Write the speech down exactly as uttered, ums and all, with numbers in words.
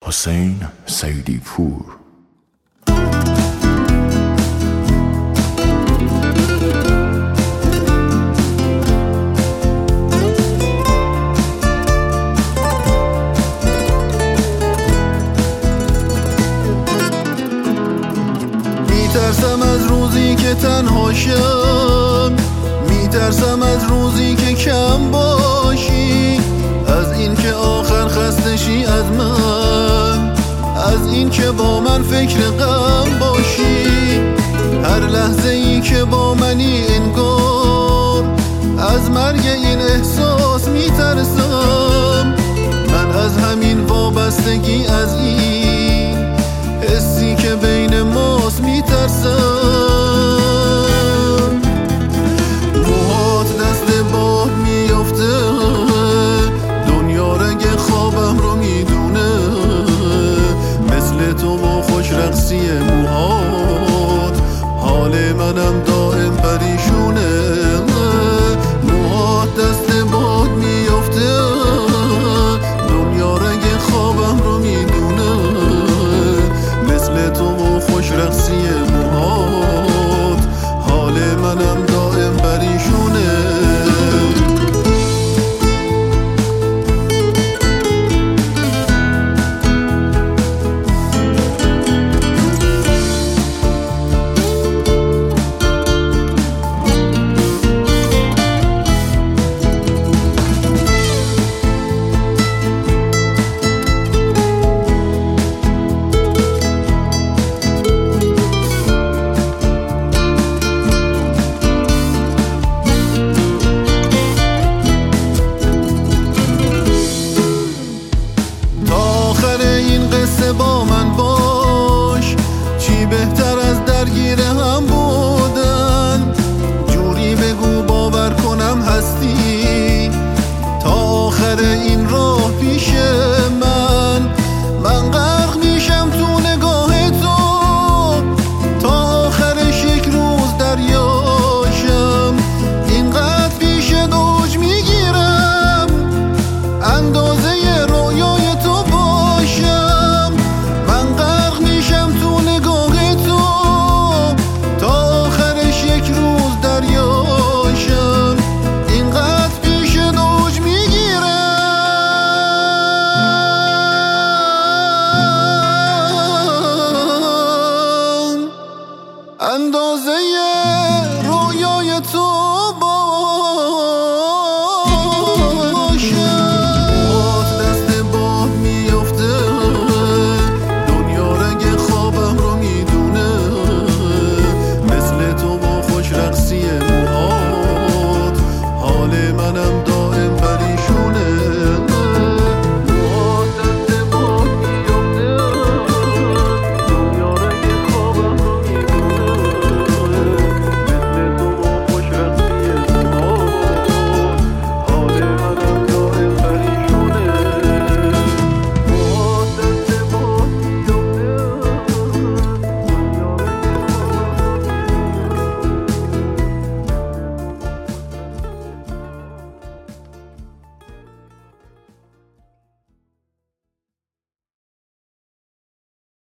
حسین سیدی پور. میترسم از روزی که تنها شم، میترسم از روزی که کم باشی، از این که آخر خسته شی از من، از این که با من فکر غم باشی. هر لحظه ای که با منی انگار از مرگ این احساس میترسم. من از همین وابستگی از این